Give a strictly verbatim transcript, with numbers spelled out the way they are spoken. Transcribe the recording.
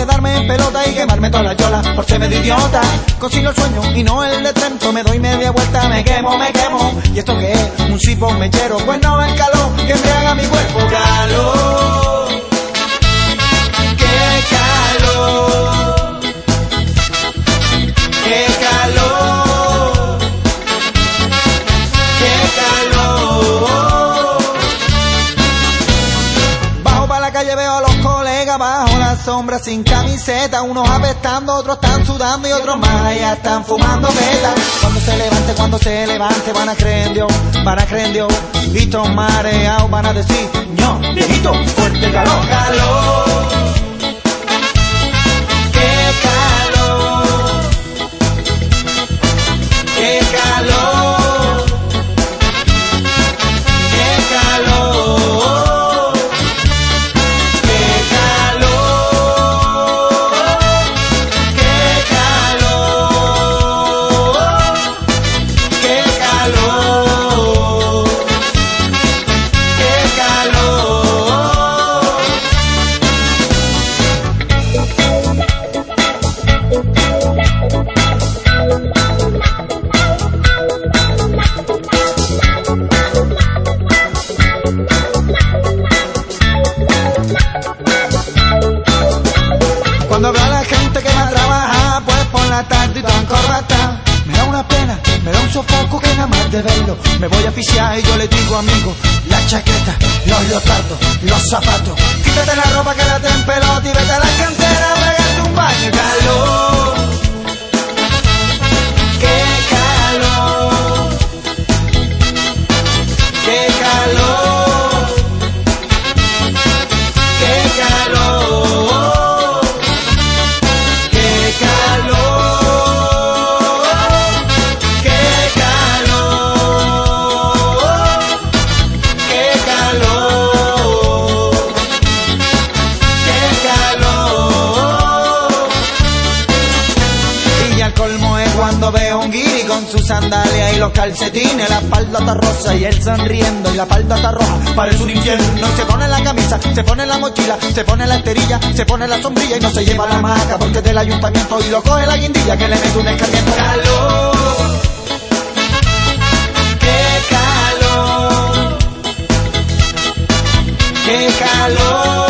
darme en pelota y quemarme todas las yolas por ser medio idiota. Consigo el sueño y no el descenso, me doy media vuelta, me quemo, me quemo. ¿Y esto qué es? Un sifón mechero, pues no el calor que embriaga mi cuerpo. Calor, qué calor, qué calor, qué calor. Bajo para la calle, veo a los colegas bajo la sombra sin camiseta, unos apestando, otros están sudando y otros más allá están fumando vela. Cuando se levante, cuando se levante van a creer en Dios, van a creer en Dios. Vistos mareados van a decir, ño, viejito, fuerte calor, calor, qué calor, qué calor, qué calor, qué calor, qué calor, qué calor, qué Cuando veo a la gente que va a trabajar, pues por la tarde y tan corbata, me da una pena, me da un sofoco que nada más de verlo me voy a asfixiar. Y yo le digo, amigo, la chaqueta, los leotardos, los zapatos, quítate la ropa, quédate en pelota y vete a la cantera a pegarte un baño. Calor, qué calor, qué calor, qué calor, qué calor, qué calor, qué calor, qué calor. Y ya el colmo es cuando veo un guiri con sus sandalias y los calcetines, la espalda está rosa y él sonriendo y la espalda está roja, parece un infierno. Y se pone la camisa, se pone la mochila, se pone la esterilla, se pone la sombrilla y no se lleva la maca porque es del ayuntamiento y lo coge la guindilla que le mete un escarmiento. Calor, qué calor, qué calor.